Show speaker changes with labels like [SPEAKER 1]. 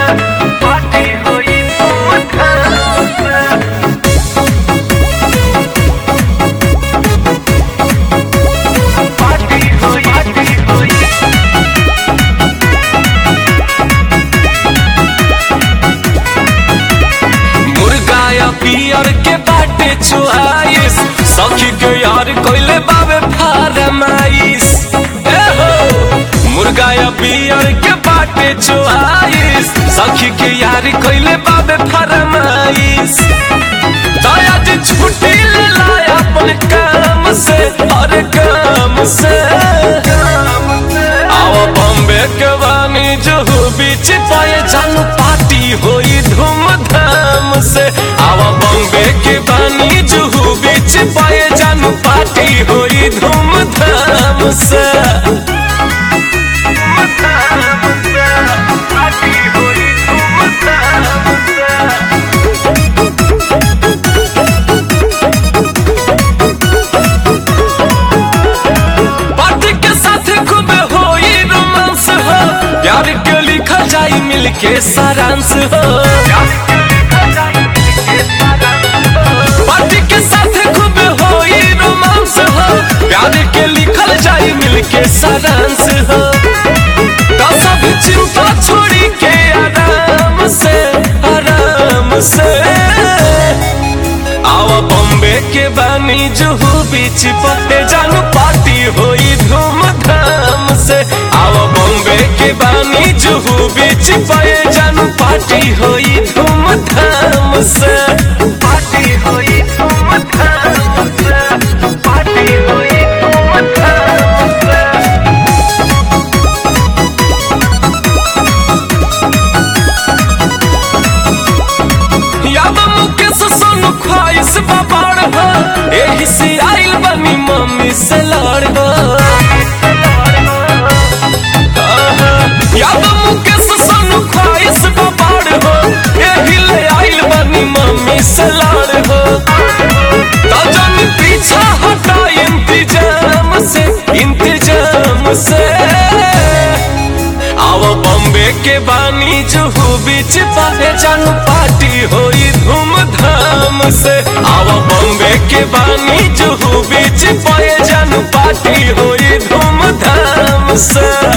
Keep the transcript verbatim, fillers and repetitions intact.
[SPEAKER 1] Party होई धूमधाम से। पार्टी होई पार्टी होई मुर्गा या पियर के बाटे चुआइस सखी के यार कोइले बाबे फरमाइश। ए हो मुर्गा या पियर के बाटे चुआइस सखी के यार कोइले बाबे फरमाइश। दया जी छुट्टी ले लाया अपन काम से और काम से। आओ बॉम्बे के वानी जुहू बीच पाए जानू पार्टी होई धूमधाम से। आओ बॉम्बे के वानी जुहू बीच पाए जानू पार्टी होई धूमधाम से। पार्टी होई धूमधाम से। पार्टी के साथ खूब होई रोमांस हो प्यार के लिखा जाई मिलके सारांश हो। पार्टी के साथ खूब होई रोमांस हो प्यार के लिखल जाई मिलके सारांश हो। तो सब चिंता छोड़ी के आराम से आराम से। आओ बॉम्बे के बानी जुहू बीच पते जानू पार्टी होई धूमधाम से। आओ बॉम्बे के बानी जुहू बीच पाए जानू पार्टी होई धूमधाम से। पार्टी होई धूमधाम से। पार्टी होई धूमधाम से। याद मुकेश सोनू ख्वाहिश बाबाड़ हो एही से आइल बनी मम्मी से लड़ हो। याद मुकेश सोनू ख्वाहिश बाबाड़ हो एही ले आइल बनी मम्मी से लड़ हो। तो जानी पीछा हटा इंतजाम से इंतजाम से। आओ बॉम्बे के बानी जुहू बीच पाए जानू पार्टी होई धूमधाम से। आओ बॉम्बे के बानी जुहू बीच पाए जानू पार्टी होई धूमधाम से।